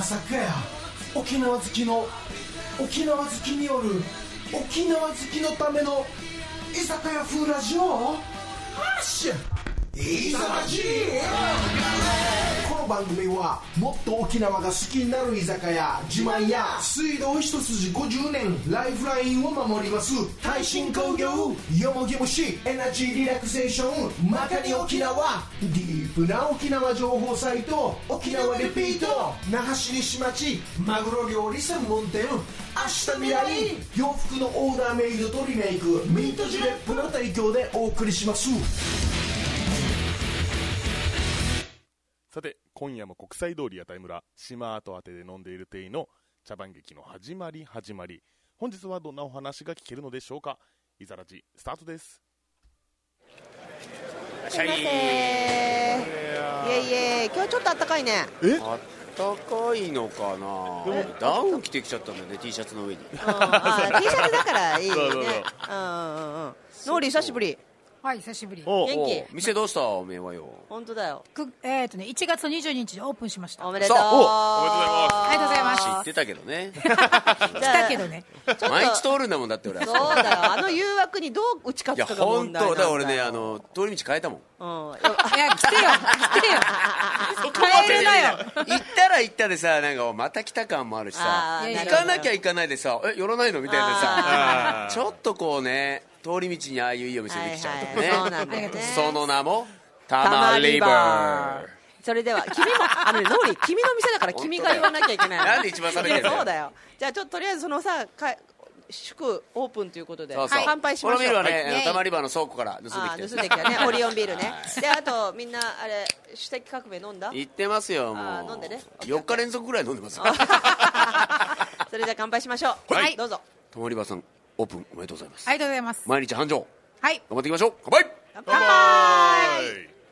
かや沖縄好きによる沖縄好きのための居酒屋風ラジオ。発信いざまじ。この番組はもっと沖縄が好きになる居酒屋自慢や水道一筋50年ライフラインを守ります耐震工業よもぎ虫エナジーリラクゼーションまかに沖縄ディープな沖縄情報サイト沖縄リピート那覇市西町マグロ料理専門店明日未来洋服のオーダーメイドとリメイクミントジレップの提供でお送りします。 さて今夜も国際通り屋台村島跡当てで飲んでいる店員の茶番劇の始まり。本日はどんなお話が聞けるのでしょうか。いざらじスタートです。 すいません。いえ今日ちょっと暖かいね。 あったかいのかな。ダウン着てきちゃったんだよね T シャツの上に。 T シャツだからいいね。 そうノーリー久しぶり。 はい、久しぶり。 元気。 店どうしたおめえはよ。 本当だよ。 1月22日にオープンしました。 おめでとう。 ありがとうございます。 知ってたけどね。 来たけどね。 毎日通るんだもんだって俺は。 そうだよ。あの誘惑にどう打ち勝つかが問題なんだよ。 いや本当だ俺ね通り道変えたもん。 いや来てよ。 変えるなよ。 行ったら行ったでさなんかまた来た感もあるしさ行かなきゃ行かないでさ寄らないのみたいなさちょっとこうね通り道にああいういいお店できちゃうとかね。 そうなんだよね。 その名もたまリバー。 それでは君もノーリー君の店だから君が言わなきゃいけない。 なんで一番冷めてるの。 そうだよ。じゃあちょっととりあえずそのさ祝オープンということで乾杯しましょう。 このビールはねたまリバーの倉庫から盗んできたね。オリオンビールね。であとみんなあれ主席革命飲んだ。 行ってますよもう。 飲んでね。 4日連続ぐらい飲んでます。 それじゃ乾杯しましょう。はいどうぞ。 たまリバーさんオープンおめでとうございます。 ありがとうございます。 毎日繁盛。 はい。 頑張っていきましょう。乾杯。 乾杯。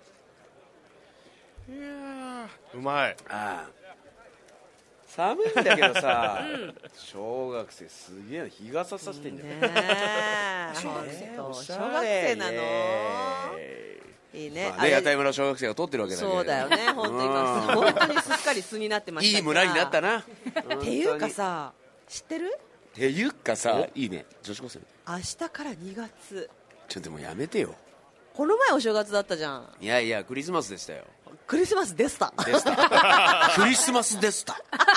いやうまい。 寒いんだけどさ、小学生すげえ日傘さしてんじゃない。 小学生なの。いいね。 屋台村の小学生が撮ってるわけだけど。 そうだよね。本当にすっかり素になってました。 いい村になったな。 っていうかさ知ってる？ っていうかさいいね女子高生。 明日から2月。 ちょっともうやめてよ。 この前お正月だったじゃん。 いやいやクリスマスでしたよ。 クリスマスでした。 クリスマスでした。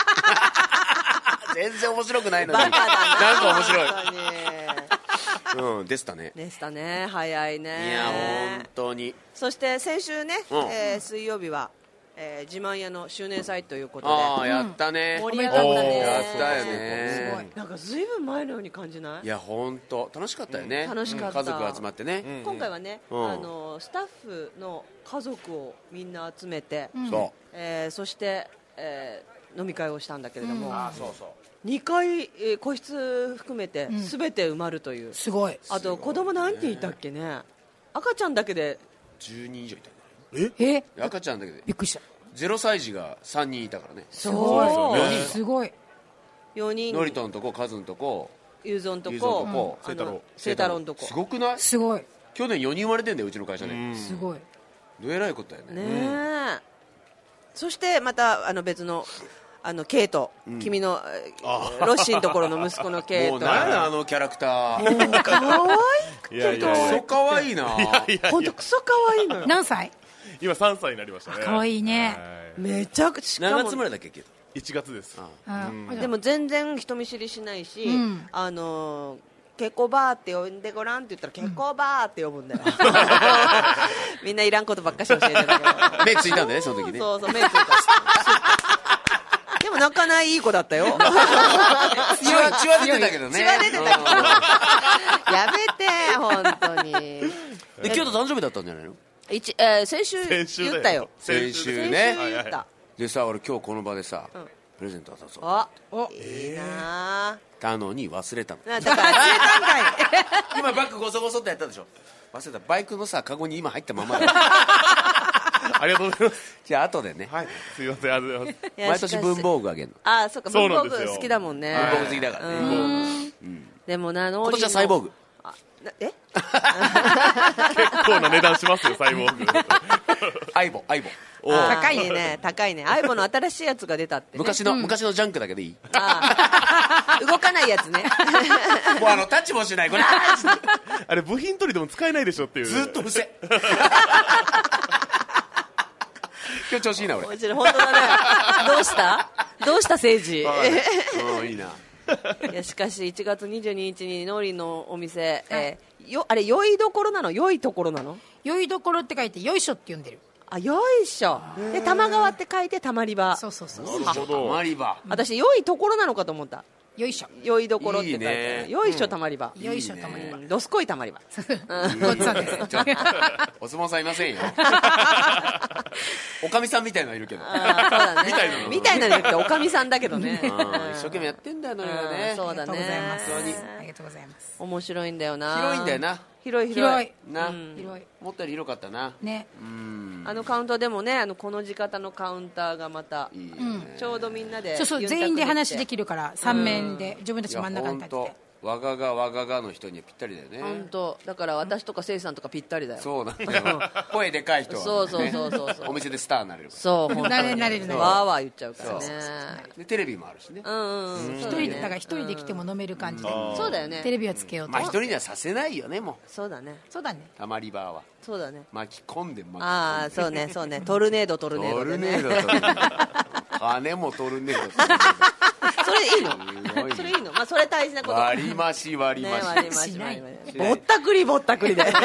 全然面白くないのに。 バカだな。 なんか面白い。 本でしたね。 でしたね。早いね。 いや本当に。 そして先週ね、水曜日は、自慢屋の周年祭ということで。 やったね。 盛り上がったね。 やったよね。 すごい。なんかずいぶん前のように感じない？ いや本当楽しかったよね。 楽しかった。 家族集まってね。 今回はね、スタッフの家族をみんな集めて、そして、飲み会をしたんだけれども、2回、個室含めて全て埋まるという。 すごい。 あと子供何人いたっけね。赤ちゃんだけで 10人以上いたね。 赤ちゃんだけでびっくりした。 0歳児が3人いたからね。 すごい。すごい。 4人。 ノリトンとこカズンとこユーゾンとこセイタロンとこ。 すごくない？ すごい。 去年4人生まれてんだようちの会社で。 すごい。 どえらいことだよね。 ねえ。そしてまた別のケイト、君のロッシーのところの息子のケイト。 もう何だあのキャラクター。 もう可愛い。 クソ可愛いな。 本当クソ可愛いのよ。 何歳？ 今3歳になりましたね。 可愛いね。 めちゃくちゃ。 何月ぐらいだっけ？1 月です。 でも全然人見知りしないし、ケコバーって呼んでごらんって言ったらケコバーって呼ぶんだよ。みんないらんことばっかし教えてるけど。 目ついたんだねその時ね。 そう目ついた。でも泣かないいい子だったよ。 血は出てたけどね。 血は出てたけど。やめて本当に。 で今日と誕生日だったんじゃないの？ 先週言ったよ。 先週ね。 言った。 でさ俺今日この場でさプレゼント渡そう。 いいな。 たのに忘れたの。 だから忘れたんかい。 今バッグゴソゴソってやったでしょ。忘れた。バイクのさカゴに今入ったままだ。 ありがとうございます。 じゃあ後でね。 すいませんありがとうございます。 毎年文房具あげるの。 そうか文房具好きだもんね。 文房具好きだからね。 でもな今年はサイボーグ。 構な値段しますよサイボーグ。 相棒高いね高いね。相棒の新しいやつが出たってね。 昔のジャンクだけでいい？ 動かないやつね。 もうタッチもしないこれあれ部品取りでも使えないでしょっていう。 ずっと伏せ今日調子いいな俺。 面白い本当だね。どうした政治。 いいな。 いやしかし1月22日にノーリンのお店、あれ良いどころなの？良いところなの？ 良いどころって書いてよいしょって読んでる。 あ、よいしょで玉川って書いてたまり場。 そうそうそう。 なるほど。 マリバ私良いところなのかと思った。 よいしょ。 良いどころって書いてある。 いいねよいしょたまり場。 よいしょたまり場。 どすこいたまり場。 ごっつぁんです。 ちょっとお相撲さんいませんよ。おかみさんみたいなのいるけど。 そうだね。みたいなのっておかみさんだけどね。 一生懸命やってんだよのりはね。 そうだね。 ありがとうございます。 面白いんだよな。 広いんだよな。 広い広い。 な、 広い。 もったより広かったな。 ね。 あのカウンターでもね、この字型のカウンターがまたいいよね。 ちょうどみんなでそうそう、全員で話できるから3面で自分たち真ん中に立ってて。 わががの人にはぴったりだよね。 本当だから私とかせいさんとかぴったりだよ。 そうなんだよ。声でかい人は、ね、 そうお店でスターになれるから。 そう本当なれるわーわー言っちゃうからね。 でテレビもあるしね。 一人でだから一人で来ても飲める感じで。 そうだよね。 テレビをつけようと。 まあ一人にはさせないよねもう。 そうだね。 そうだね。 たまりバーは。 そうだね。 巻き込んでああそうねそうね。トルネードでね。 金もトルネード。 それいいの？それいいの？まあそれ大事なこと。 割り増し。 ぼったくりで。 キ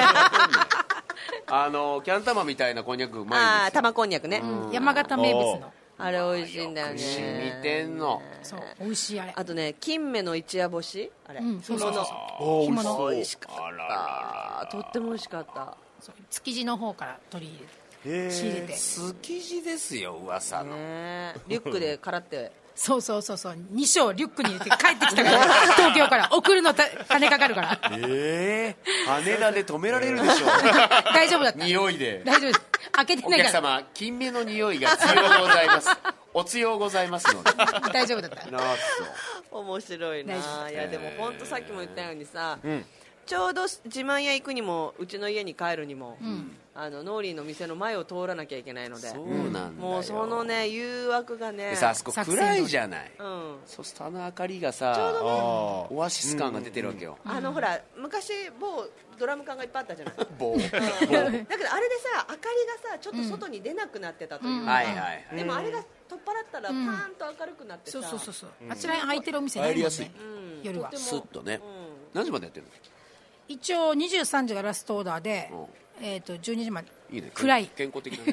ャン玉みたいなこんにゃくうまいんですよ。 ああ玉こんにゃくね。 山形名物の。 あれ美味しいんだよね。 染みてんの。 そう美味しいあれ。 あとね金目の一夜干しあれ。 そうそうそう。 干物美味しかった。とっても美味しかった。 築地の方から取り入れて。仕入れて。 築地ですよ噂の。 リュックでからって。 そう2升リュックに入れて帰ってきたから東京から送るの金かかるから羽田で止められるでしょ。 大丈夫だった。 匂いで大丈夫です。開けてないからお客様金目の匂いが強ございます。お強ございますので大丈夫だった。 面白いな。いやでも本当さっきも言ったようにさ、ちょうど自慢屋行くにもうちの家に帰るにも、ノーリーの店の前を通らなきゃいけないので、 そうなんだよ。 もうそのね誘惑がね。 あそこ暗いじゃない。そうするとあの明かりがさ、 ちょうどねオアシス感が出てるわけよ。 ほら昔某ドラム缶がいっぱいあったじゃない。 棒。 だけどあれでさ明かりがさちょっと外に出なくなってたというか、でもあれが取っ払ったらパーンと明るくなってさ、 そうあちらに開いてるお店ないもんね。夜はスッとね。何時までやってるの？ 一応23時がラストオーダーで、12時まで。 いいね。 暗い。 健康的な。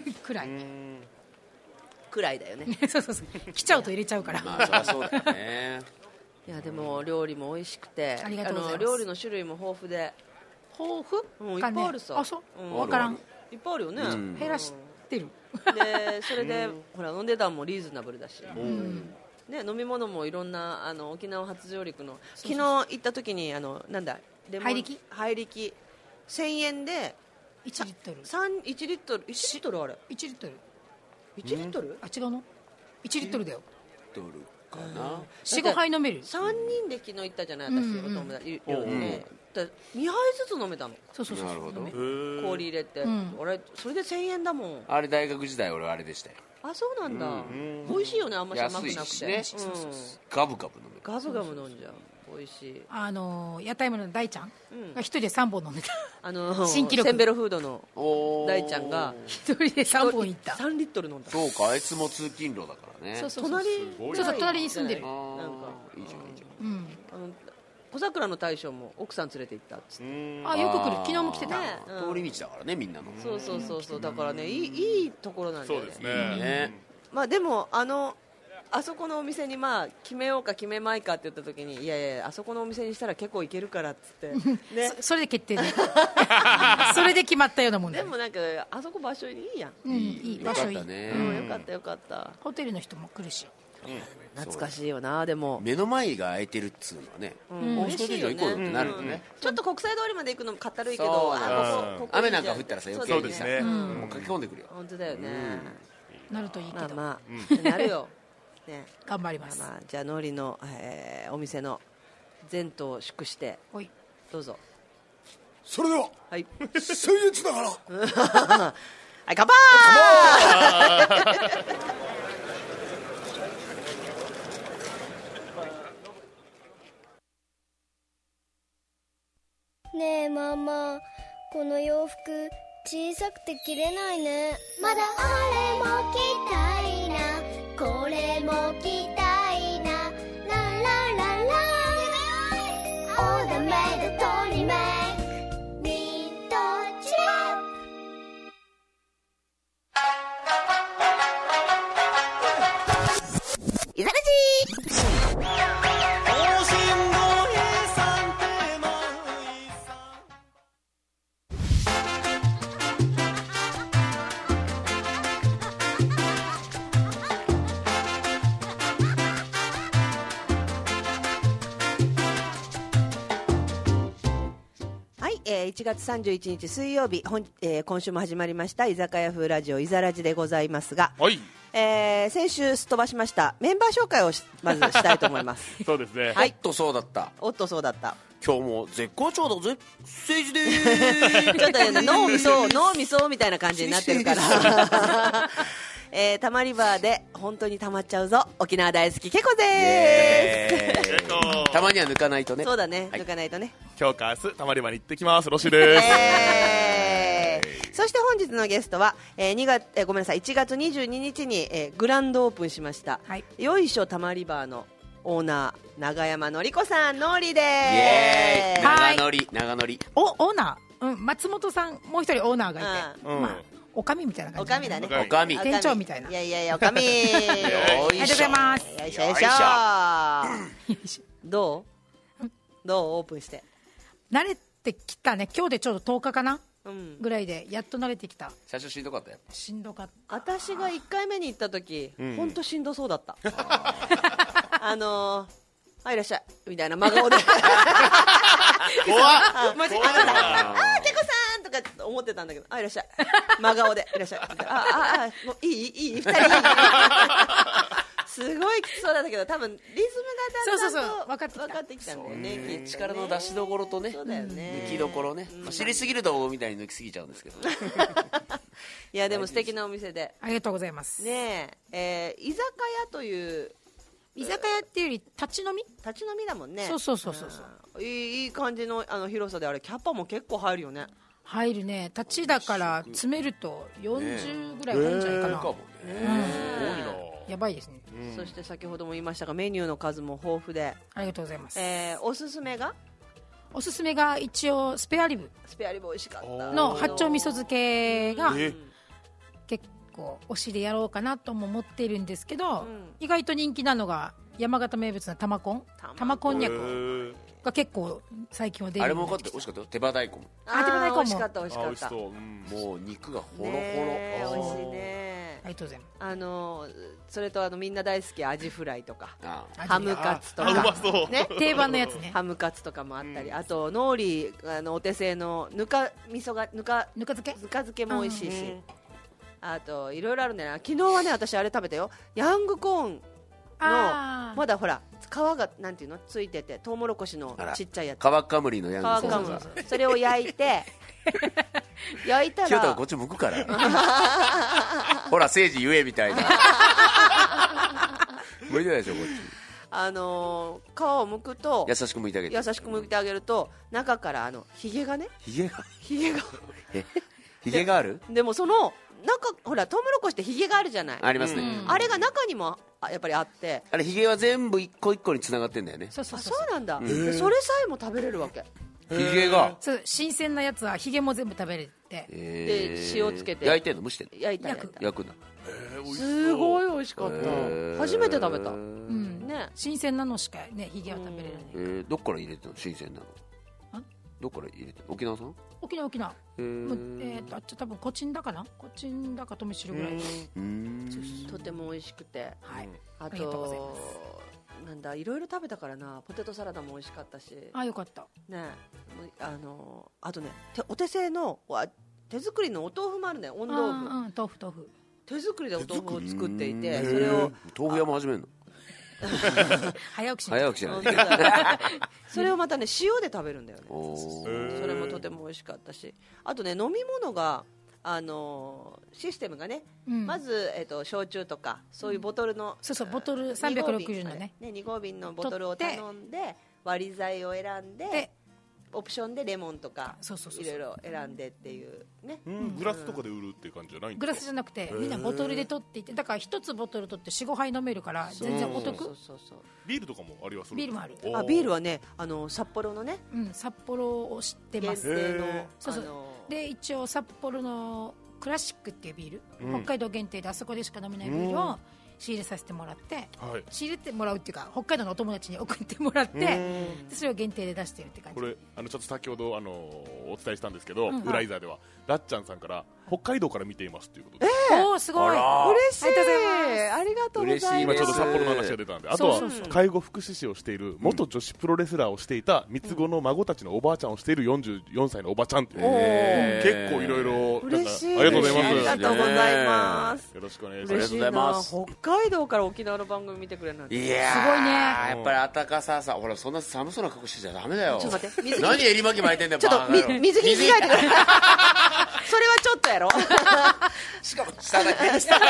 暗いだよね。 そう来ちゃうと入れちゃうから。 まあそりゃそうだよね。 いやでも料理も美味しくて、 ありがとうございます。 料理の種類も豊富で。 豊富？ いっぱいあるさ。 あそう分からん。 いっぱいあるよね。 減らしてる。 でそれでほらお値段もリーズナブルだし。ね、飲み物もいろんな沖縄初上陸の昨日行った時になんだハイリキ 1000円で 1リットル 1リットルあれ 1リットル 1リットルあ違うの1リットルだよ。 ドルかな。 4、5杯飲める。 3人で昨日行ったじゃない私お友達寮でね。2杯ずつ飲めたの。 そうなるほど。 氷入れて俺それで1000円だもん。 あれ大学時代俺あれでしたよ。 あそうなんだ。美味しいよね。あんまし甘くなくて安いしね。ガブガブ飲める。 ガブガブ飲んじゃう。美味しい。 屋台村の大ちゃんが一人で3本飲んでた。 新記録センベロフードの大ちゃんが一人で3本いった。 3リットル飲んだ。 そうかあいつも通勤路だからね。 隣に住んでる。 なんかいいじゃんいいじゃん。 小桜の大将も奥さん連れて行ったっつって。 あよく来る。昨日も来てた。 通り道だからねみんなの。 そうだからねいいところなんだよね。 そうですね。 まあでもあそこのお店にまあ決めようか決めまいかって言った時にいやあそこのお店にしたら結構いけるからっつってね。 それで決定でそれで決まったようなもんでもなんかあそこ場所いいやん。 いい場所いい。 よかったホテルの人も来るし。 懐かしいよな。でも目の前が空いてるっつうのはね。 嬉しいよね。 行こうってなるよね。 ちょっと国際通りまで行くのもかったるいけど雨なんか降ったらさ余計にさもう駆け込んでくるよ。 本当だよね。 なるといいけど。 まあなるよ。 頑張ります。 じゃあのりのお店の前途を祝してどうぞ。 それでは、 はい、 僭越ながらはい、乾杯。 ねえママ、この洋服小さくて着れないね。まだあれも着たいな、これも着たいな、ララララオーダーメイドトリメイクニットチェッイザラジ 1月31日水曜日、今週も始まりました居酒屋風ラジオいざらじでございますが、 はい、 先週すっ飛ばしましたメンバー紹介をまずしたいと思いますそうですね、 はい、 おっとそうだった。 おっとそうだった。 今日も絶好調だぜ政治でーすちょっとね脳みそみたいな感じになってるからたまりバーで本当にたまっちゃうぞ沖縄大好きけこでーすたまには抜かないとね。 そうだね、 はい、 抜かないとね。 今日か明日たまり場に行ってきます。ロシです、 そして本日のゲストは、1月22日に、グランドオープンしました、はい、よいしょたまりバーのオーナー長山のりこさん、のりでーす。長のりオーナー、松本さんもう一人オーナーがいて、まあおかみみたいな感じ。 おかみだね。 おかみ。 店長みたいな。 いやおかみ。ありがとうございます。 よいしょ。どうオープンして。 慣れてきたね。今日でちょうど10日かな、ぐらいでやっと慣れてきた。 最初しんどかったよ。 しんどかった。 私が1回目に行った時、本当しんどそうだった。いらっしゃいみたいな真顔で。 怖っ。 マジけこさんとか思ってたんだけど、いらっしゃい真顔でいらっしゃいみたいな。もういい2人いいすごいきつそうだったけど、多分リズムがだんだんと分かってきたんだよね。 力の出しどころとね、抜きどころね、知りすぎるとみたいに抜きすぎちゃうんですけどいやでも素敵なお店でありがとうございますね。居酒屋という居酒屋っていうより立ち飲みだもんね。 そういい感じの広さで、あれキャッパも結構入るよね。 入るね。立ちだから詰めると40ぐらい入るんじゃないかな。すごいな。やばいですね。 そして先ほども言いましたが、メニューの数も豊富でありがとうございます。 おすすめが一応スペアリブ美味しかったの八丁味噌漬けが結構推しでやろうかなとも思っているんですけど、意外と人気なのが山形名物の玉こんにゃくが結構最近は出る。 あれも美味しかったよ。手羽大根も美味しかった。 もう肉がホロホロ。 美味しいね。 ありがとうございます。 それとみんな大好きアジフライとかハムカツとかね、定番のやつね。 ハムカツとかもあったり、あとノーリーお手製のぬか漬けも美味しいし、あといろいろあるんだよな。昨日はね、私あれ食べたよ。ヤングコーンのまだほら皮がなんていうのついてて、トウモロコシのちっちゃいやつ、 皮かむりのヤングコーン、 それを焼いて焼いたら清田がこっち向くからほら政治言えみたいな無理でしょこっち。 皮を剥くと優しく剥いてあげると中からヒゲがある。 でもその中、ほらトウモロコシってヒゲがあるじゃない。 ありますね。 あれが中にもやっぱりあって、 あれヒゲは全部一個一個に繋がってんだよね。 そうなんだ。それさえも食べれるわけ。 ヒゲが新鮮なやつはヒゲも全部食べれて、 で塩つけて焼いてんの蒸してんの。 焼くんだ。 すごい美味しかった。初めて食べた。ね、 新鮮なのしかねヒゲは食べれない。 どっから入れてんの新鮮なの。どっから入れてんの。沖縄さん。 沖縄あっち多分コチンだかとも知るぐらい。 とても美味しくて、 ありがとうございます。 なんだいろいろ食べたからな。ポテトサラダも美味しかったし。 よかったね。あとね、お手製の手作りのお豆腐もあるね。温豆腐。 豆腐。 手作りでお豆腐を作っていて、それを豆腐屋も始めるの。 早起きし早起きしないそれをまたね塩で食べるんだよね。それもとても美味しかったし、あとね飲み物がシステムがね、まず、焼酎とかそういうボトルの、 そうボトル360のね 2合瓶のボトルを頼んで割り剤を選んでオプションでレモンとかいろいろ選んでっていうね、 グラスとかで売るって感じじゃないんですか？ グラスじゃなくてみんなボトルで取っていて、だから1つボトル取って 4,5 杯飲めるから全然お得。 ビールとかもあります？ ビールもある。 ビールはね札幌のね、 札幌を知ってます。 限定のそうで一応札幌のクラシックっていうビール、北海道限定であそこでしか飲めないビールを仕入れさせてもらって、仕入れてもらうっていうか北海道のお友達に送ってもらってでそれを限定で出してるって感じ。 これちょっと先ほどお伝えしたんですけど、裏イザーではラッチャンさんから北海道から見ていますということで、 おすごい嬉しい、ありがとうございます。 今ちょうど札幌の話が出たんで、あとは介護福祉士をしている元女子プロレスラーをしていた三つ子の孫たちのおばあちゃんをしている44歳のおばちゃんっていう、結構いろいろ嬉しい。 ありがとうございます。 ありがとうございます。 よろしくお願いします。 嬉しいな、北海道から沖縄の番組見てくれるなんて。 いやすごいね。 やっぱり暖かさほらそんな寒そうな格好してちゃダメだよ。 ちょっと待って、 何襟巻き巻いてんだよ。 ちょっと水着に着替えてくれ。それはちょっとやろ。 しかも下だけ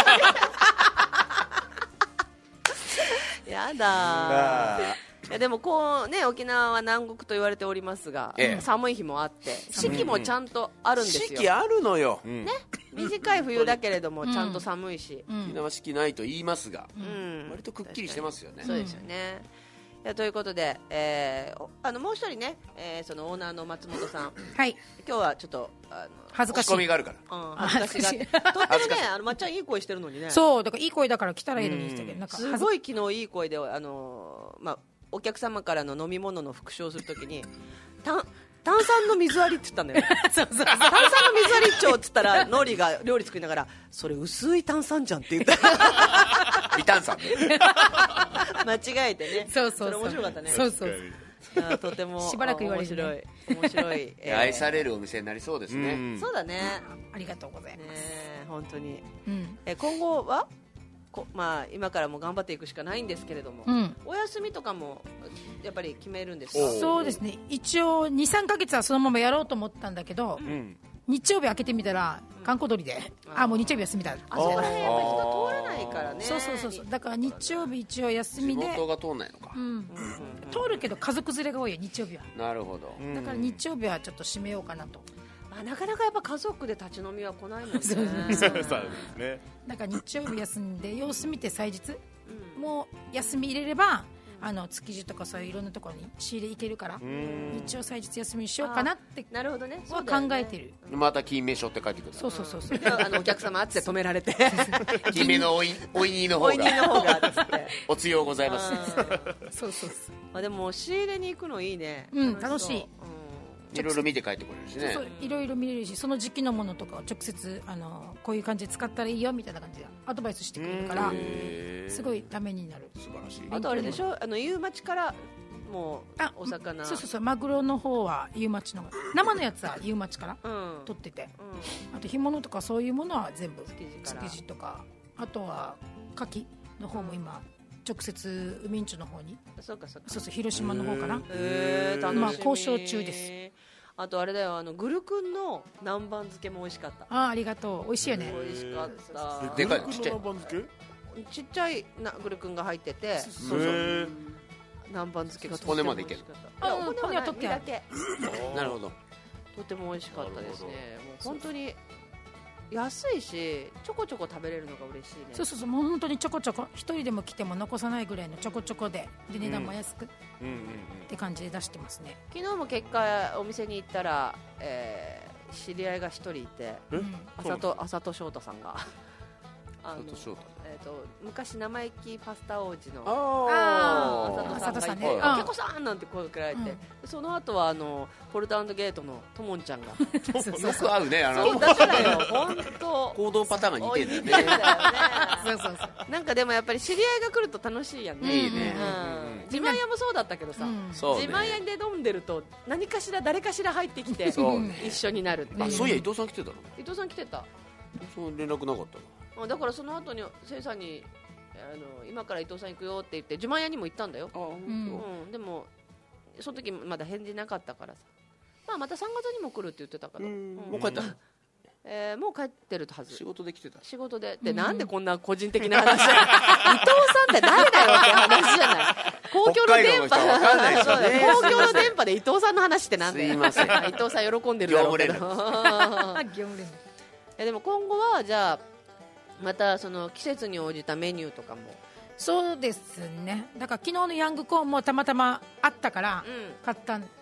やだいやでもこうね、沖縄は南国と言われておりますが、寒い日もあって四季もちゃんとあるんですよ。 四季あるのよ、 ね、短い冬だけれどもちゃんと寒いし、 沖縄四季ないと言いますが、割とくっきりしてますよね。 そうですよね。ということで、もう一人ね、そのオーナーの松本さん、 はい、 今日はちょっと恥ずかしい仕込みがあるから、 恥ずかしいがとってもね、まっちゃんいい声してるのにね。 そうだからいい声だから来たらいいのにしたけど、なんかすごい昨日いい声でお客様からの飲み物の復唱するときに炭酸の水割りって言ったんだよね。炭酸の水割り一丁って言ったらノリが料理作りながらそれ薄い炭酸じゃんって言った微炭酸間違えてね。それ面白かったね。とてもしばらく言われる面白い愛されるお店になりそうですね。 そうだね。 ありがとうございます。 本当に今後は今からも頑張っていくしかないんですけれども、お休みとかもやっぱり決めるんですか？ そうですね、一応 2,3 ヶ月はそのままやろうと思ったんだけど、日曜日開けてみたら観光鳥でもう日曜日休みだ。 そこら辺やっぱり人通らないからね。 そうだから日曜日一応休みで仕事が通んないのか、 通るけど家族連れが多いよ日曜日は。 なるほど。 だから日曜日はちょっと閉めようかなと。 なかなかやっぱ家族で立ち飲みは来ないもんね。 そうですね。 だから日曜日休んで様子見て祭日もう休み入れれば築地とかそういういろんなところに仕入れ行けるから、日曜祭日休みにしようかなってなるほどね、 考えてる。 また金目しょって帰ってくる。 そうお客様あって止められて金目のおいにの方がお強うございます。 そうでも仕入れに行くのいいね。 楽しい。 いろいろ見て帰ってくれるしね。 いろいろ見れるし、その時期のものとかを直接こういう感じで使ったらいいよみたいな感じでアドバイスしてくれるからすごいためになる。 素晴らしい。 あとあれでしょ、夕町からもうお魚。 そうマグロの方は夕町の生のやつは夕町から取ってて、あと干物とかそういうものは全部築地とか、あとは牡蠣の方も今直接海んちの方に。そう広島の方かな。交渉中です。 あとあれだよ、グルクンの南蛮漬けも美味しかった。 ありがとう。美味しいよね。 美味しかった。 でかいちっちゃいちっちゃいグルクンが入ってて、南蛮漬けが骨までいける。 骨は取ってある。 なるほど。 とても美味しかったですね。もう本当に安いしちょこちょこ食べれるのが嬉しいね。 そうもう本当にちょこちょこ一人でも来ても残さないぐらいのちょこちょこで値段も安くって感じで出してますね。 昨日も結果お店に行ったら、知り合いが一人いて、浅戸翔太さんが昔生意気パスタ王子の浅戸さんね、けこさんなんて声かけられて、その後はポルト&ゲートのともんちゃんがよく合うね。 そうだからよ、本当行動パターンが似てるんだよね。 なんかでもやっぱり知り合いが来ると楽しいやんね。 いいね。 自慢屋もそうだったけどさ、自慢屋で飲んでると何かしら誰かしら入ってきて一緒になるって。 そういや伊藤さん来てたの？ 伊藤さん来てた。 その連絡なかったの？ だからその後にせいさんに今から伊藤さん行くよって言って自慢屋にも行ったんだよ。でもその時まだ返事なかったからさ、また3月にも来るって言ってたから。 もう帰ったの？ もう帰ってるはず。 仕事で来てた。 仕事で。で、なんでこんな個人的な話伊藤さんって誰だよって話じゃない。公共の電波。公共の電波で伊藤さんの話ってなんだよ。 すいません。 伊藤さん喜んでるだろうけど。でも今後はじゃあまたその季節に応じたメニューとかも。 そうですね。だから昨日のヤングコーンもたまたまあったから買ったから、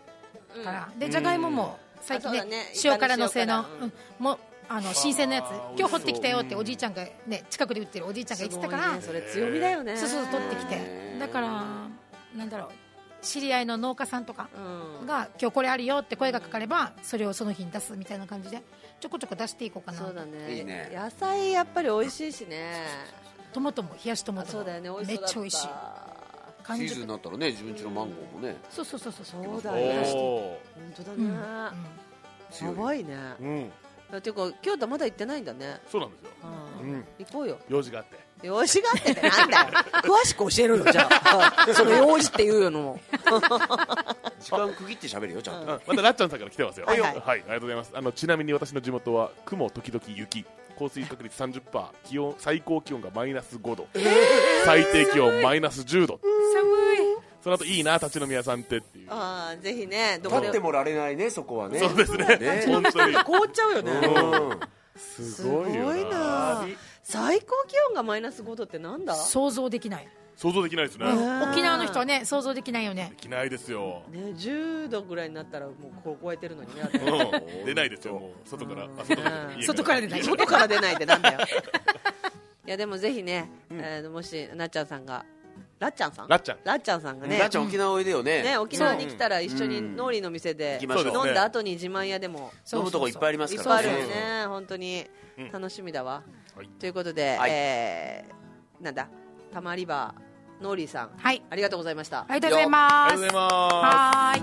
でじゃがいもも最近ね塩辛のせのも新鮮なやつ今日掘ってきたよっておじいちゃんがね近くで売ってるおじいちゃんが言ってたから、 それ強みだよね。 そう取ってきて、だからなんだろう、知り合いの農家さんとかが今日これあるよって声がかかればそれをその日に出すみたいな感じでちょこちょこ出していこうかな。 そうだね。 いいね。 野菜やっぱり美味しいしね。 トマトも冷やしトマトもめっちゃ美味しい。 シーズンになったらね、自分家のマンゴーもね。 そうそうだね。本当だね。やばいね。ていうか京都まだ行ってないんだね。 そうなんですよ。 行こうよ。 用事があって。 用事があってってなんだよ。詳しく教えるよじゃあ。その用事っていうのも。 時間区切って喋るよちゃんと。 またラッチャンさんから来てますよ。 はい、 ありがとうございます。ちなみに私の地元は雲時々雪。降水確率 30%、 気温最高気温がマイナス5度、最低気温マイナス10度。 寒い。 その後いいな立ち飲み屋さんってっていう。 ぜひね。 立ってもられないねそこはね。 そうですね。本当に凍っちゃうよね。 すごいよな。 最高気温がマイナス5度ってなんだ。 想像できない。 想像できないですね。 沖縄の人はね想像できないよね。 できないですよ。 ね、10度ぐらいになったらもうこう超えてるのにね。 出ないですよもう外から。 外から出ない。 外から出ないってなんだよ。いやでもぜひね、もしなっちゃんさんがラッチャンさんがね、 ラッチャン沖縄おいでよね。 沖縄に来たら一緒にノーリーの店で飲んだ後に自慢屋でも飲むとこいっぱいありますからね。 いっぱいあるよね。本当に楽しみだわ。ということでなんだたまり場ノーリーさん、ありがとうございました。 ありがとうございます。 ありがとうございます。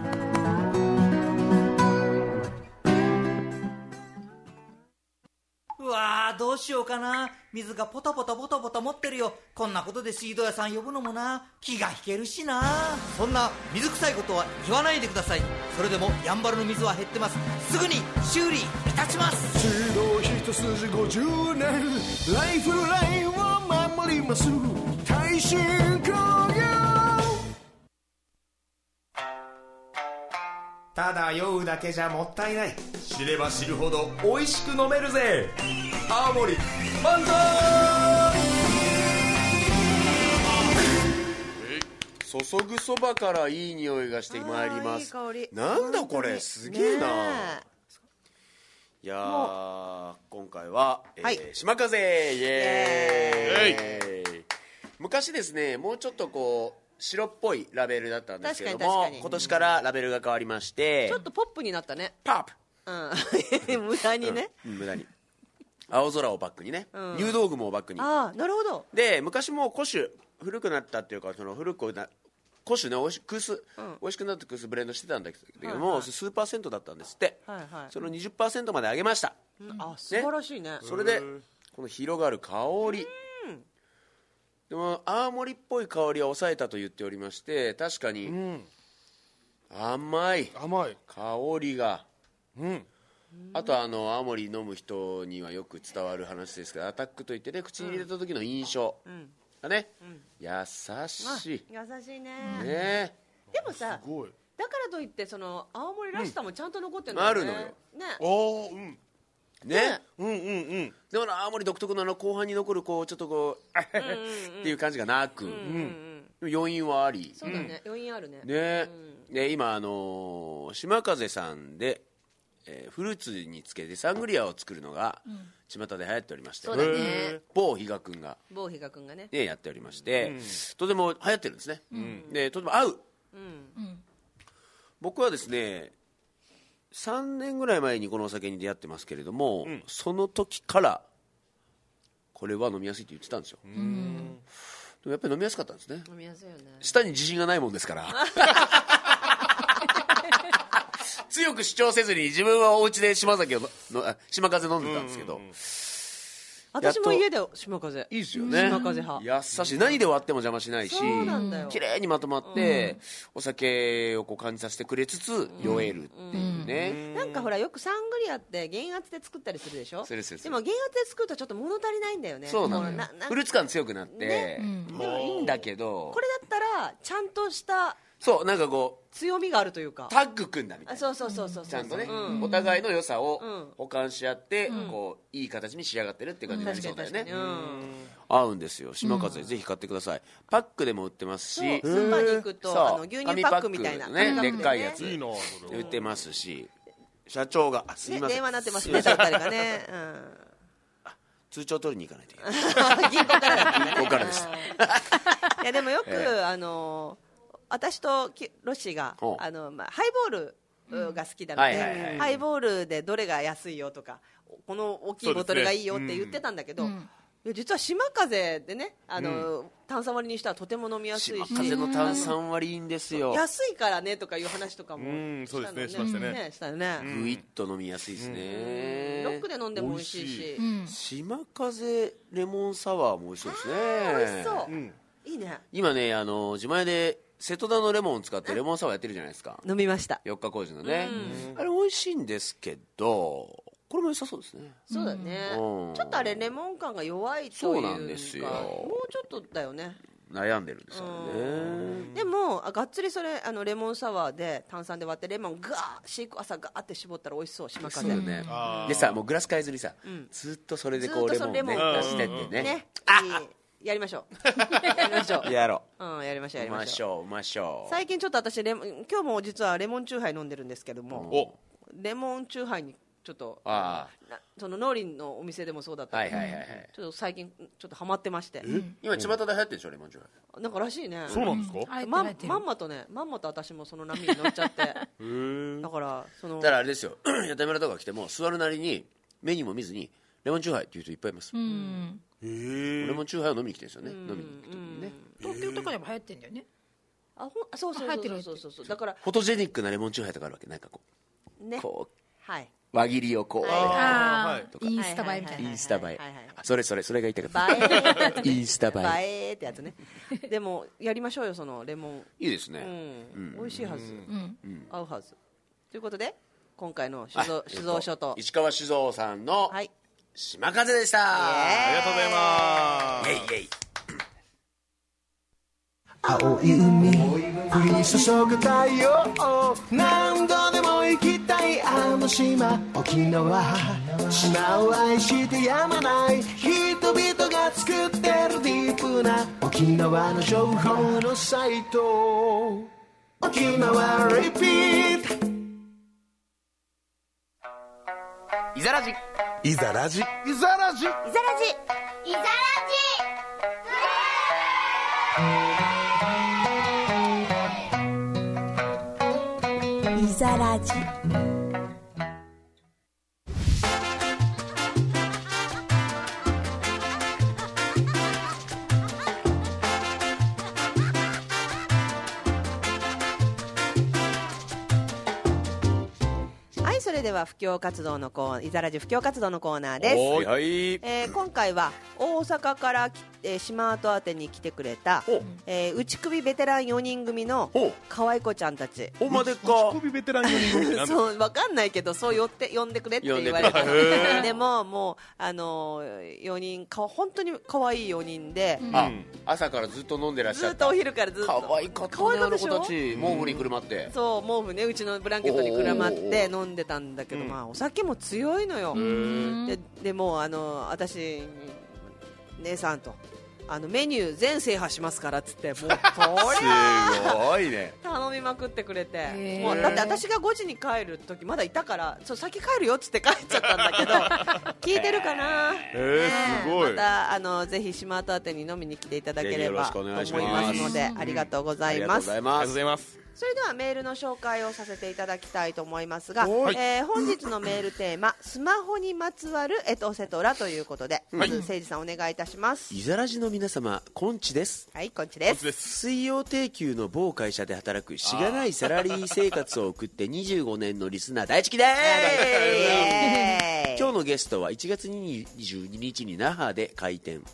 うわーどうしようかな。水がポタポタボタボタ持ってるよ。こんなことで水道屋さん呼ぶのもな、気が引けるしな。そんな水臭いことは言わないでください。それでもやんばるの水は減ってます。すぐに修理いたします。 水道一筋50年、ライフラインを守ります。耐震工業。ただ酔うだけじゃもったいない。知れば知るほど美味しく飲めるぜ。青森万歳。 注ぐそばからいい匂いがしてまいります。なんだこれすげえな。いやー今回は、島風イエーイ。昔ですねもうちょっとこう白っぽいラベルだったんですけども、今年からラベルが変わりまして、 ちょっとポップになったね。 ポップ。 無駄にね。 無駄に。青空をバックにね、入道雲をバックに。 なるほど。 で昔も古酒古くなったっていうかその古くな古酒ね美味しくなってクースブレンドしてたんだけども、数パーセントだったんですって。その 20% まで上げました。 素晴らしいね。 それでこの広がる香り。でも青森っぽい香りは抑えたと言っておりまして、確かに甘い香りが、あと青森飲む人にはよく伝わる話ですけど、アタックといってね口に入れた時の印象がね、優しい。 優しいね。でもさ、だからといってその青森らしさもちゃんと残ってるのね。 あるのよ。ね。でも青森独特の後半に残るこうちょっとこうっていう感じがなく、余韻はあり。 そうだね。余韻あるね。 で今島風さんでフルーツにつけてサングリアを作るのが巷で流行っておりまして、某比嘉君がねやっておりまして、とても流行ってるんですね。でとても合う。僕はですね3年ぐらい前にこのお酒に出会ってますけれども、その時からこれは飲みやすいって言ってたんですよ。でもやっぱり飲みやすかったんですね。 飲みやすいよね。 舌に自信がないもんですから強く主張せずに自分はお家で島風飲んでたんですけど、 私も家で島風いいですよね。 島風派優しい。何で割っても邪魔しないし、 そうなんだよ。 綺麗にまとまって、お酒をこう感じさせてくれつつ酔えるっていうね。 なんかほらよくサングリアって減圧で作ったりするでしょ。 するでも減圧で作るとちょっと物足りないんだよね。 そうなのよ。フルーツ感強くなって、 ね、 でもいいんだけど、 これだったらちゃんとしたそうなんかこう強みがあるというかタッグ組んだみたいな。 そうちゃんとね、お互いの良さを補完し合って、こういい形に仕上がってるっていう感じになりそうだよね。合うんですよ。島風ぜひ買ってください。パックでも売ってますし、 スーパーに行くと牛乳パックみたいなね、でっかいやつ売ってますし、社長がすみません、 電話になってますね、誰かね。 通帳取りに行かないといけない。 銀行からだったね。 銀行からです。 いやでもよく私とロッシーがハイボールが好きなので、ハイボールでどれが安いよとか、この大きいボトルがいいよって言ってたんだけど、実は島風でね、炭酸割りにしたらとても飲みやすいし、 島風の炭酸割りいいんですよ。 安いからねとかいう話とかもそうですね、しましたね。 したよね。 グイッと飲みやすいですね。 ロックで飲んでも美味しいし、 島風レモンサワーも美味しそうですね。 美味しそう。いいね。 今ね、自前で瀬戸田のレモンを使ってレモンサワーやってるじゃないですか。 飲みました。 4日工事のね。あれ美味しいんですけど、これも良さそうですね。 そうだね。ちょっとあれレモン感が弱いというか、 そうなんですよ。 もうちょっとだよね。 悩んでるんですよね。 でもがっつりそれレモンサワーで炭酸で割ってレモンガーシーク朝ガーって絞ったら美味しそう。島風ね。でさ、もうグラス変えずにさ、ずっとそれでこうレモンね出してってね。やりましょう。やりましょう。 やろう。やりましょう。 うましょう。うましょう。 最近ちょっと私今日も実はレモンチューハイ飲んでるんですけども、レモンチューハイにちょっとその農林のお店でもそうだったけど、ちょっと最近ちょっとハマってまして。 今巷で流行ってるでしょレモンチューハイ。 なんからしいね。 そうなんですか。 まんまと私もその波に乗っちゃって。だからだからあれですよ。屋台村とか来ても座るなりにメニューも見ずにレモンチューハイっていう人いっぱいいます。レモンチューハイを飲みに来てるんですよね。飲みに来てね。 東京とかでも流行ってんだよね。 そうだからフォトジェニックなレモンチューハイとかあるわけ。なんかこうね、 こうはい、 輪切りをこうインスタ映えみたいな。 インスタ映え。それが言いたかった。インスタ映え。 映えってやつね。でもやりましょうよ、そのレモン。 いいですね。 美味しいはず。合うはず。ということで今回の酒造所と石川酒造さんの島風でした。ありがとうございます。 イェイイェイ。 青い海降り注ぐ太陽、何度でも行きたいあの島沖縄。島を愛してやまない人々が作ってるディープな沖縄の情報のサイト、沖縄リピート。 いざらじいざらじいざらじいざらじいざらじいざらじ。 それでは布教活動のいざらじ布教活動のコーナーです。今回は大阪から島跡宛てに来てくれた内首ベテラン4人組の可愛い子ちゃんたち。 ほんまでっか。 内首ベテラン4人組ってそう分かんないけどそう呼んでくれって言われて、でももう4人本当に可愛い4人で、 朝からずっと飲んでらっしゃった。 ずっとお昼からずっと可愛かったね。あの子たち毛布にくるまって、 そう毛布ね、うちのブランケットにくるまって飲んでたんだけど、お酒も強いのよ。でも私姉さんとメニュー全制覇しますからっつって、もうそりゃすごいね、 頼みまくってくれて、もうだって私が5時に帰る時まだいたから、先帰るよっつって帰っちゃったんだけど聞いてるかな。 すごい。 またぜひ島跡宛てに飲みに来ていただければと思いますので、ありがとうございます。 ありがとうございます。 それではメールの紹介をさせていただきたいと思いますが、本日のメールテーマ、スマホにまつわるエトセトラということで、まず誠司さんお願いいたします。 いざらじの皆様、こんちです。 はい、こんちです。 水曜定休の某会社で働くしがないサラリー生活を送って25年のリスナー大好きです。今今日のゲストは1月22日に那覇で開店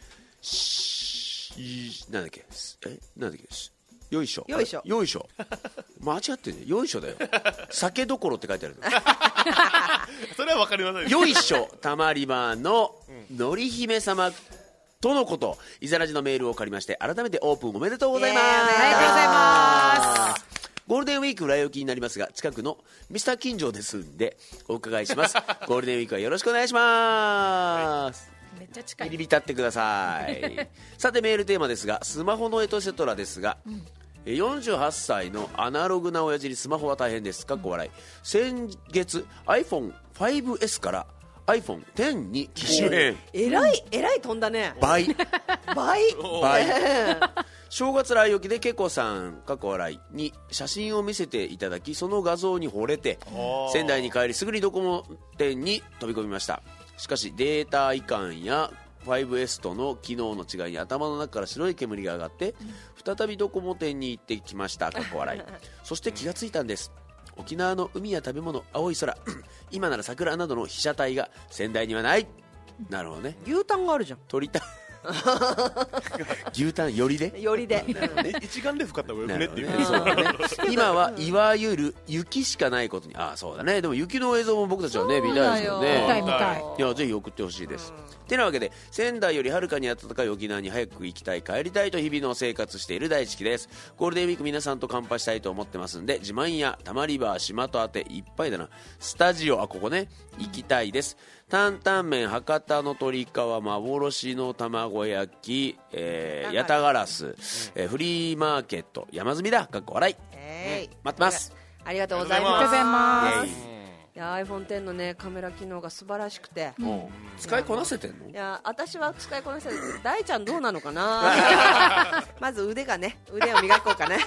なんだっけよいしょ間違ってね、よいしょだよ酒どころって書いてあるそれは分かりません。 よいしょたまり場ののり姫様とのこと、いざらじのメールを借りまして改めてオープンおめでとうございます。 ありがとうございます。 ゴールデンウィーク来沖になりますが、近くのミスター金城ですんでお伺いしますゴールデンウィークはよろしくお願いします、 めっちゃ近い。 入り浸ってくださいさてメールテーマですが、スマホのエトセトラですが、48歳のアナログな親父にスマホは大変です。かっこ笑い。先月 iPhone5S から iPhone10 に機種変。 えらい飛んだね。 倍倍正月来沖でけこさんかっこ笑いに写真を見せていただき、その画像に惚れて仙台に帰りすぐにドコモ店に飛び込みました。しかしデータ移管や 5S との機能の違いに頭の中から白い煙が上がって、再びドコモ店に行ってきましたかっこ笑いそして気がついたんです。沖縄の海や食べ物、青い空今なら桜などの被写体が仙台にはない。なるほどね。 牛タンがあるじゃん。 鳥タン牛タンよりで一眼レフ買った方がよくねっていう、 そうだね、今はいわゆる雪しかないことに、そうだね、でも雪の映像も僕たちはね見たいですよね。 見たい。 いやぜひ送ってほしいです。てなわけで仙台よりはるかに暖かい沖縄に早く行きたい、帰りたいと日々の生活している大地です。ゴールデンウィーク皆さんと乾杯したいと思ってますんで、自慢やたまり場、島とあていっぱいだな、スタジオここね行きたいです。担々麺、博多の鶏皮、幻の卵焼き、ヤタガラス、フリーマーケット山積みだかっこ笑い、待ってます。 ありがとうございます。いや iPhone10 のねカメラ機能が素晴らしくて、 使いこなせてんの？ いや私は使いこなせてる。大ちゃんどうなのかなまず腕を磨こうかね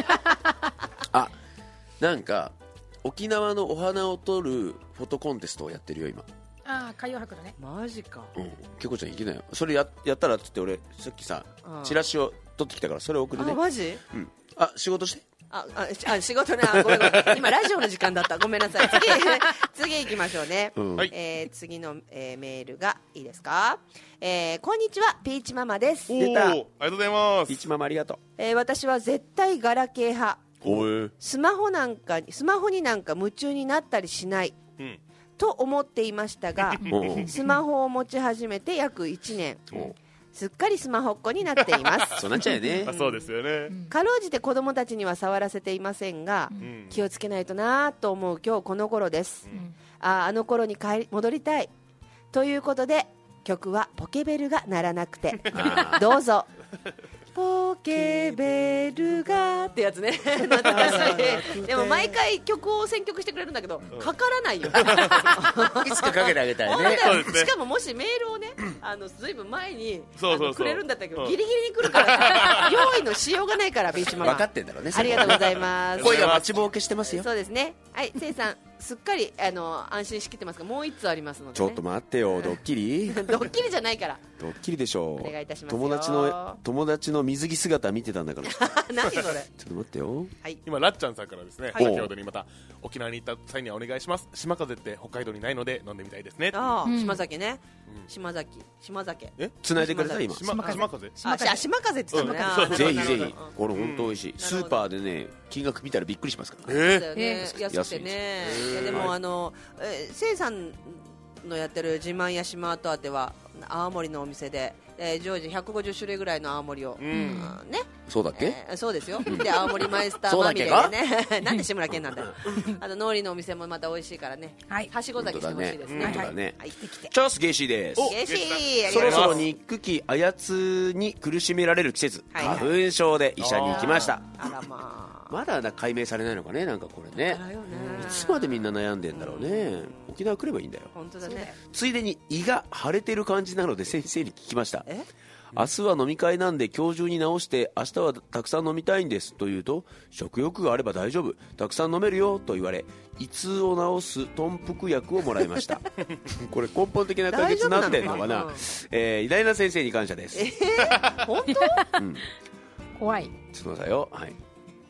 なんか沖縄のお花を撮るフォトコンテストをやってるよ今。 海洋博だね。 マジか。 けこちゃん行きなよ。それやったらっつって俺さっきさチラシを撮ってきたからそれ送るね。 マジ？ 仕事して。 仕事ね。ごめん今ラジオの時間だった。ごめんなさい。次行きましょうね。次のメールがいいですか。こんにちは、ピーチママです。 出た。ありがとうございます。 ピーチママありがとう。私は絶対ガラケー派。スマホになんか夢中になったりしない、と思っていましたがスマホを持ち始めて約1年、すっかりスマホっ子になっていますそうなっちゃうよね。 そうですよね。 かろうじて子供たちには触らせていませんが、気をつけないとなと思う今日この頃です、あの頃に戻りたいということで、曲はポケベルが鳴らなくてどうぞポケベルがってやつね懐かしい。でも毎回曲を選曲してくれるんだけど、かからないよいつかかけてあげたいね。 しかももしメールをねずいぶん前にくれるんだったけど、ギリギリに来るから用意のしようがないから。ビーチママ分かってんだろうね。 ありがとうございます。 声が待ちぼうけしてますよ。 そうですね。はい、せいさんすっかり安心しきってますが、もう1つありますので、ね、 ちょっと待ってよ。ドッキリドッキリじゃないから。 ドッキリでしょう。 お願いいたしますよ。 友達の水着姿見てたんだから何それ。ちょっと待ってよ、 はい、 今ラッチャンさんからですね、先ほどにまた沖縄に行った際にはお願いします、島風って北海道にないので飲んでみたいですね。 島酒ね、島酒繋いでくれた今。 島風島風って言ったのね。 ぜひぜひ、これ本当美味しい。スーパーでね金額見たらびっくりしますから。 安くてね。でもせいさんのやってる自慢や島とあては青森のお店で、常時150種類ぐらいの青森を、ね。 そうだっけ？ そうですよ。で青森マイスターまみれでねなんで志村けんなんだよ農林のお店もまた美味しいからね、はしご酒してほしいですね。 チャンスゲイシーです。そろそろ憎きあやつに苦しめられる季節、花粉症で医者に行きました。まだ解明されないのかね。なんかこれね、いつまでみんな悩んでんだろうね。沖縄来ればいいんだよ。 本当だね。 ついでに胃が腫れてる感じなので先生に聞きました。明日は飲み会なんで今日中に直して明日はたくさん飲みたいんですと言うと、食欲があれば大丈夫、たくさん飲めるよと言われ、胃痛を治す豚腹薬をもらいましたこれ根本的な解決になってんのかな。偉大な先生に感謝です。 本当？ 怖い。 すみませんよ。はい。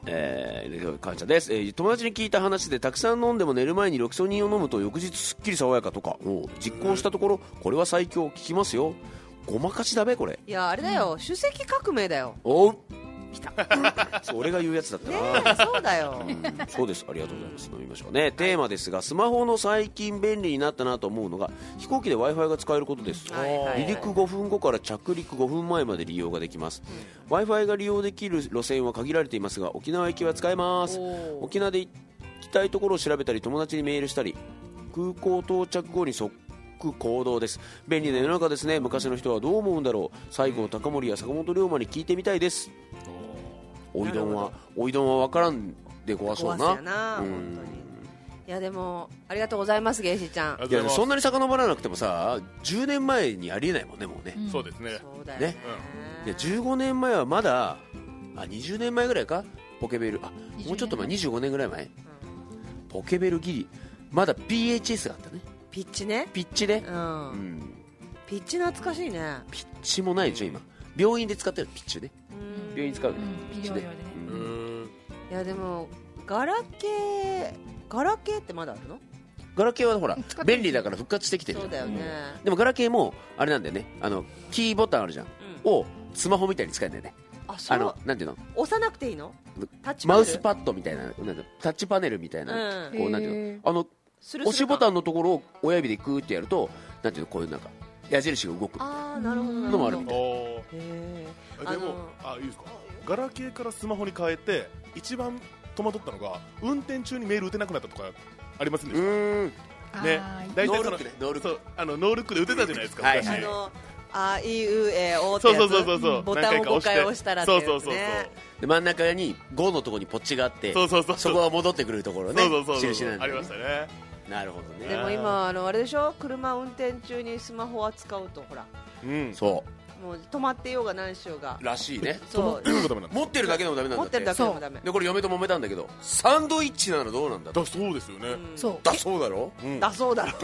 感謝です、友達に聞いた話でたくさん飲んでも寝る前にロキソニンを飲むと翌日すっきり爽やかとか実行したところこれは最強、効きますよ。ごまかしだべこれ。 いやあれだよ、首席革命だよ。 おう来たそう俺が言うやつだったな、 ね、そうだよ、 そうです、ありがとうございます。飲みましょうね。テーマですが、スマホの最近便利になったなと思うのが飛行機で Wi-Fi が使えることです、離陸5分後から着陸5分前まで利用ができます、Wi-Fi が利用できる路線は限られていますが沖縄行きは使えます。沖縄で行きたいところを調べたり友達にメールしたり空港到着後に即行動です。便利な世の中ですね。昔の人はどう思うんだろう。西郷隆盛や坂本龍馬に聞いてみたいです。おいどんは分からんで怖そうな。 本当に。いやでもありがとうございますゲイシーちゃん。 いやそんなに遡らなくてもさ10年前にありえないもんね、もうね、 そうですね。 そうだよね。 いや15年前はまだ20年前ぐらいかポケベルもうちょっと前25年ぐらい前、ポケベルギリまだ PHS があったね。 ピッチね。 ピッチね、 ピッチ懐かしいね。 ピッチもないでしょ今。病院で使ってるピッチね。病院使うね、 医療用でね。 いやでもガラケーってまだあるの？ ガラケーはほら便利だから復活してきてる。 そうだよね。 でもガラケーもあれなんだよね、キーボタンあるじゃん、をスマホみたいに使えるんだよね。 あ、そう。 なんていうの？ 押さなくていいの？ マウスパッドみたいな、タッチパネルみたいな、こうなんていうの？押しボタンのところを親指でクーってやるとなんていうの、こういうなんか矢印が動くみたいななるほどのもあるみたい。 でもいいですか、ガラケーからスマホに変えて一番戸惑ったのが運転中にメール打てなくなったとかありませんでしたね。大体ノールックで打てたじゃないですか。 あいうえおってやつボタンを5回押したらってやつね。 で真ん中に5のところにポッチがあってそこが戻ってくるところね、印なんでありましたね。 なるほどね。 でも今あれでしょ、車運転中にスマホを扱うとほら、そうもう止まってようが何しようがらしいね。 持ってるだけでもダメなんだって。持ってるだけでもダメで、これ嫁と揉めたんだけどサンドイッチならどうなんだ。 だそうですよね。 だそうだろ、 だそうだろ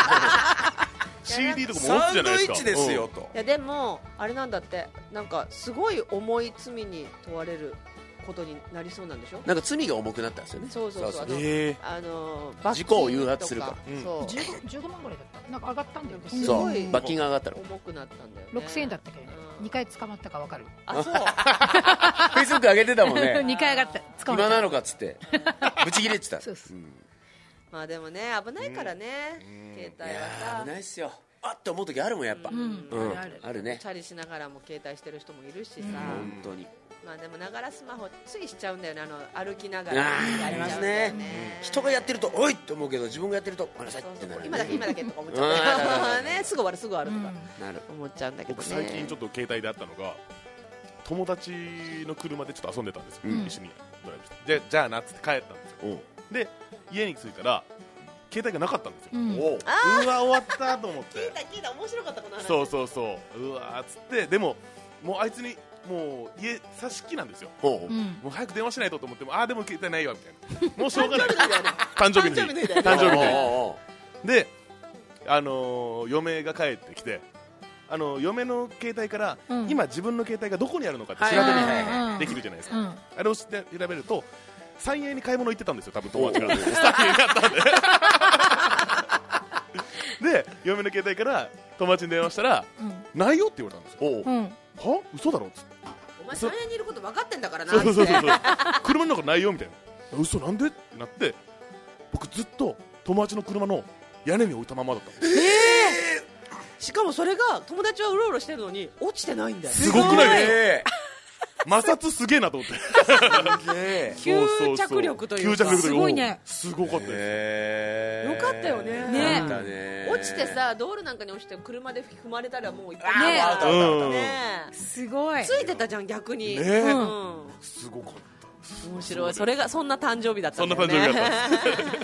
CD とかも持つじゃないですか。 サンドイッチですよと。 いやでもあれなんだって、なんかすごい重い罪に問われることになりそうなんでしょ。 なんか罪が重くなったんですよね。 そう事故を誘発するから 15万ぐらいだった。なんか上がったんだよ。 そう、罰金が上がったの。 重くなったんだよね。 6000円だったけど2回捕まったか分かる。 あ、そうフェイスブック上げてたもんね 2回上がった。 今なのかっつってブチ切れってた。 まあでもね危ないからね、携帯はさ危ないっすよ。あって思う時あるもんやっぱ。あるね。 チャリしながらも携帯してる人もいるしさ。 本当に。 まあでもながらスマホついしちゃうんだよね、歩きながら。 ありますね。人がやってるとおいって思うけど自分がやってるとごめんなさいってなる。 今だけとか思っちゃうね。すぐ終わるとか思っちゃうんだけどね。 僕最近ちょっと携帯であったのが、友達の車でちょっと遊んでたんですよ、一緒にドライブして。じゃあなっつって帰ったんですよ。で家に着いたら携帯がなかったんですよ。うわ終わったと思って。 聞いた面白かったこの話。 そううわっつって、でももうあいつにもう家差し木なんですよ。もう早く電話しないとと思っても、でも携帯ないわみたいな。もうしょうがない。誕生日の日で嫁が帰ってきて、嫁の携帯から今自分の携帯がどこにあるのかって調べるできるじゃないですか。あれを調べると三栄に買い物行ってたんですよ、多分友達がスタッフになったんでで嫁の携帯から友達に電話したらないよって言われたんですよ。は嘘だろっつって、 お前三栄にいること分かってんだからな。 そう車の中ないよみたいな。嘘なんでってなって、僕ずっと友達の車の屋根に置いたままだったんです。 しかもそれが友達はうろうろしてるのに落ちてないんだよ。 すごくないですか。摩擦すげえなと思って。 吸着力というかすごいね。 すごかったです。 よかったよね。落ちてさ、道路なんかに落ちて車で踏まれたらもう一発ね。 すごい。 ついてたじゃん逆に。 すごかった。 面白い。そんな誕生日だったんだよね。 そんな誕生日だった。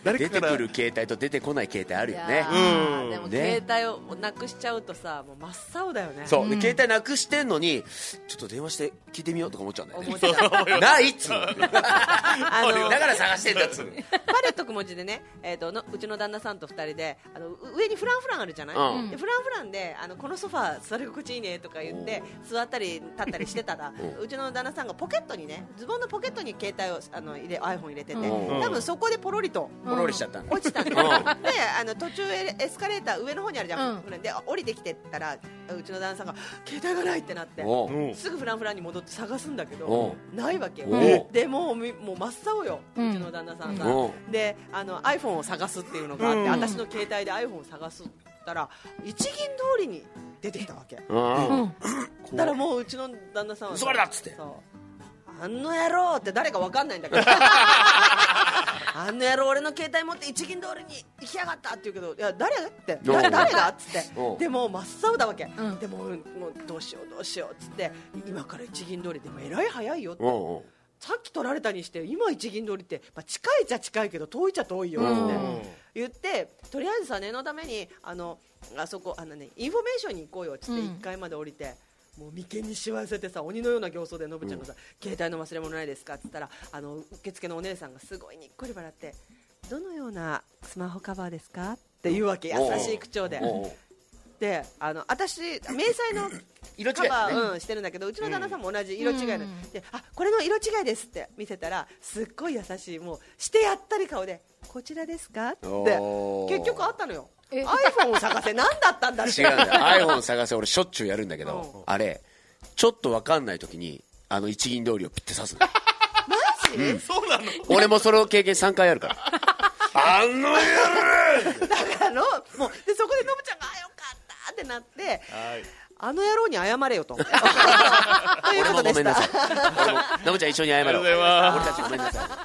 出てくる携帯と出てこない携帯あるよね。 でも携帯をなくしちゃうとさ、もう真っ青だよね。 そうで携帯なくしてんのにちょっと電話して聞いてみようとか思っちゃうんだよね。ないっつうのだから探してんだっつうの。 パレットくもちでね、うちの旦那さんと2人で上にフランフランあるじゃない、でフランフランでこのソファー座り心地いいねとか言って座ったり立ったりしてたらうちの旦那さんがポケットにね、ズボンのポケットに携帯をiPhone 入れてて、多分そこでポロリとしちゃったんだ。 落ちたんで、途中エスカレーター上の方にあるじゃん、で降りてきてったらうちの旦那さんが携帯がないってなってすぐフランフランに戻って探すんだけどないわけよ。でもう真っ青よ、うちの旦那さんが。でiPhone を探すっていうのがあって、私の携帯で iPhone を探すったら一銀通りに出てきたわけ。だからもううちの旦那さんは嘘だっつって、 あの野郎って誰か分かんないんだけどあの野郎俺の携帯持って一銀通りに行きやがったって言うけど、いや誰って誰だっつってでも真っ青だわけ、でもうどうしようっつって、今から一銀通りでもえらい早いよって、さっき取られたにして今一銀通りって、近いっちゃ近いけど遠いっちゃ遠いよって言って、とりあえずさ念のためにあそこインフォメーションに行こうよっつって1階まで降りて、もう眉間にしわ寄せてさ鬼のような形相でのぶちゃんがさ、携帯の忘れ物ないですかって言ったら受付のお姉さんがすごいにっこり笑って、どのようなスマホカバーですかって言うわけ、優しい口調で。で私迷彩のカバー、してるんだけどうちの旦那さんも同じ色違いで、これの色違いですって見せたらすっごい優しい、もうしてやったり顔でこちらですかって結局あったのよ。iPhone を探せ何だったんだって。 違うんだよiPhone 探せ俺しょっちゅうやるんだけど、あれちょっと分かんない時に一銀通りをピッて刺すの。 マジ？ そうなの？ 俺もその経験3回あるからあの野郎だからもうでそこでのぶちゃんがよかったってなって、あの野郎に謝れよとということでした。 のぶちゃん一緒に謝ろう。俺たちごめんなさい。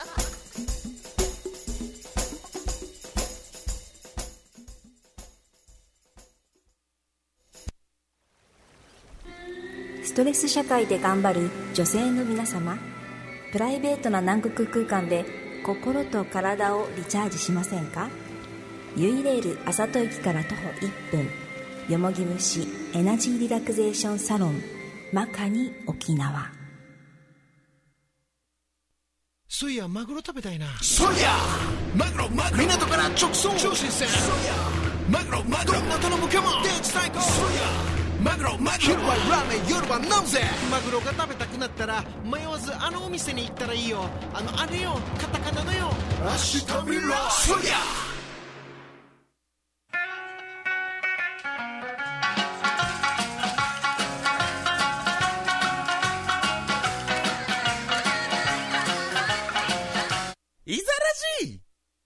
ストレス社会で頑張る女性の皆様、プライベートな南国空間で心と体をリチャージしませんか？ユイレールあさと駅から徒歩1分、よもぎ虫エナジーリラクゼーションサロンマカニ沖縄。 そういやマグロ食べたいな。そういやマグロ港から直送超新鮮。そういやマグロどんな頼むかも電池最高。そうやマグロ昼はラーメン夜は飲むぜ。マグロが食べたくなったら迷わずお店に行ったらいいよ。あれよカタカナのよ明日見ろ。そうやいざらじ。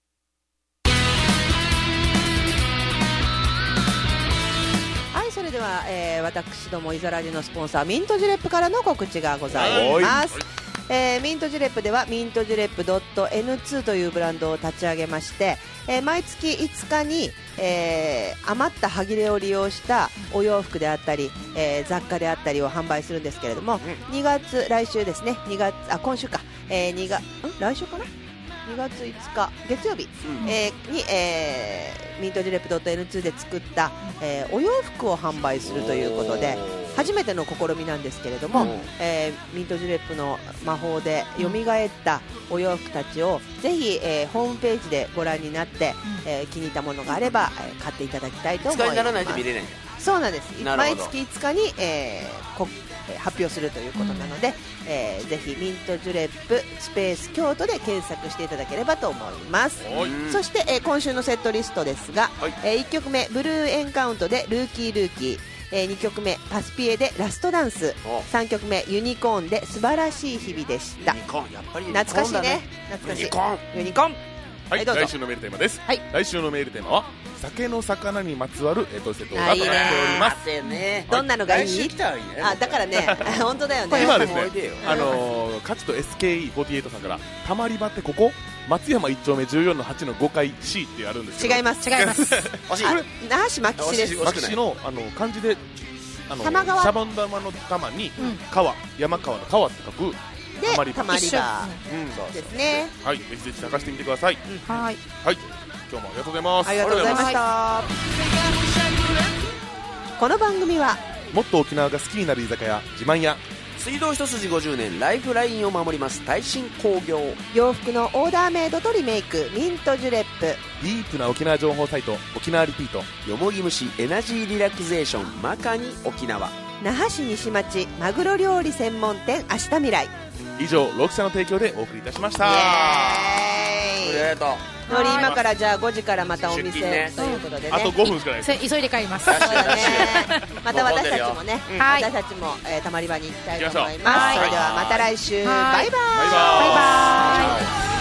それでは、私どもイザラジのスポンサーミントジュレップからの告知がございます。ミントジュレップではミントジュレップ .N2 というブランドを立ち上げまして、毎月5日に、余った歯切れを利用したお洋服であったり、雑貨であったりを販売するんですけれども、来週ですね、今週か、来週かな、2月5日月曜日、に、ミントジュレップ .N2 で作った、お洋服を販売するということで初めての試みなんですけれども、ミントジュレップの魔法で蘇ったお洋服たちをぜひ、ホームページでご覧になって、気に入ったものがあれば、買っていただきたいと思います。 使いにならないと見れないんだ。 そうなんです。毎月5日に、発表するということなので、ぜひミントジュレップスペース京都で検索していただければと思います。そして、今週のセットリストですが、1曲目ブルーエンカウントでルーキー、2曲目パスピエでラストダンス、3曲目ユニコーンで素晴らしい日々でした。懐かしいね。懐かしいユニコーン。 はい、来週のメールテーマです。来週のメールテーマは酒の魚にまつわるエトセトラとなっております。 どんなのがいい？だからね本当だよね。 今ですね、カチと SKE48 さんからたまり場ってここ松山1丁目14の8の5階 C ってあるんですけど、 違いますこれ那覇市牧師です。 牧師の漢字でシャボン玉の玉に川、山川の川って書くでたまり場ですね。 はい、ぜひぜひ探してみてください。 はい、 はい、今日もありがとうございます。 ありがとうございました。この番組はもっと沖縄が好きになる居酒屋自慢屋、 水道一筋50年ライフラインを守ります耐震工業、 洋服のオーダーメイドとリメイクミントジュレップ、 ディープな沖縄情報サイト沖縄リピート、 よもぎ虫エナジーリラクゼーションマカニ沖縄、 那覇市西町マグロ料理専門店明日未来。 以上6社の提供でお送りいたしました。 イエーイ。 ありがとう。 のり今からじゃあ5時からまたお店ということでね、 あと5分しかないです。 急いで帰ります。 そうだね。また私たちもね、 はい、 私たちもたまり場に行きたいと思い行きま。 ますしょう。 それではまた来週、 はい、 バイバイ。 バイバイ。 バイバイ。